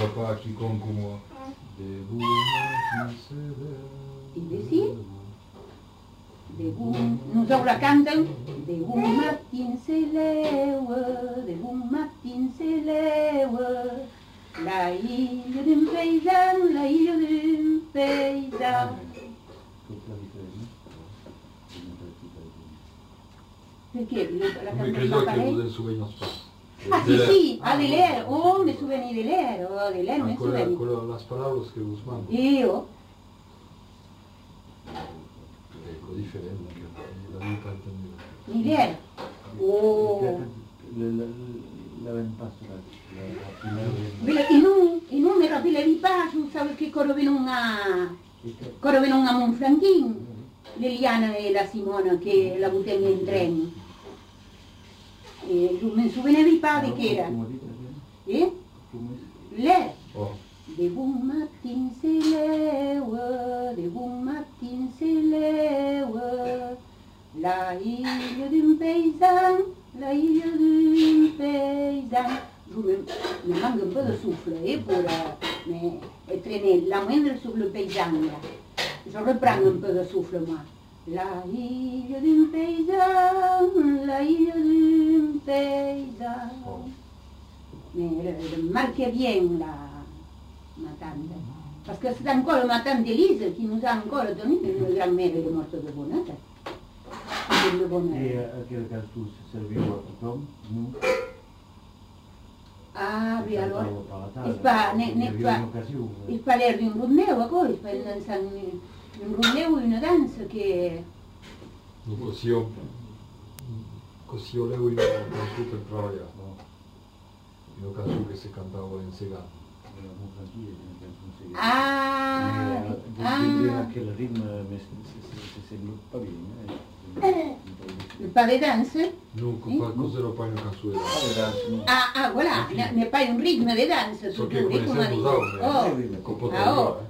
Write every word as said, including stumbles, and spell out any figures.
papa, quiconque moi. Debout, matin se lève. I desi? Debout, nous autres la canten. Debout matin se lève, debout matin se lève. La île d'un paysan, la île d'un paysan. Perché la Non mi canzone credo fa che lei? vous en souvenez pas. Ah sì sì, ah di lei, oh mi souveni di lei, oh di lei mi Ancora, souveni. ancora las palabras que vos mando. Io? Ecco, differente, che la vita intendida. Di lei? Oh. In un, in un era di lei passo, sai che corro in una, corro in una Monfranchin, l'Eliana e la Simona che la buttano in treno. E mi souveniva di padre che era. Eh? Lei? Oh. De bon matin se lève, de bon matin se lève, la île d'un paysan, la île d'un paysan. Je me, me manque un peu de souffle eh, pour euh, me traîner la moindre sur le paysan. Là. Je reprends un peu de souffle moi. La île d'un paysan, la île d'un paysan. Oh. Mais euh, marque bien la... ma tante, parce que c'est encore ma tante Elise qui nous a encore donné une grand-mère de morte de bonheur. De bonheur. Et à quel cas tout serviu à tothom, nous? Ah, oui, alors, il il fa, ne, ne fa, il fa l'air d'un Romeo, ancora, il fa un, un Romeo, una danza che... Non così io, così io levo in una canzone per travagliare, no? In una canzone che si cantava in Segano. Ah, ah, quel rythme, mais c'est pas bien. il fa le danze? Non, qualcosa poi una canzone. Ah, ah, voilà, ne, ne fai un ritmo di danza, So tu che dici, come conosciamo dico. usavo, Oh, con ah, oh.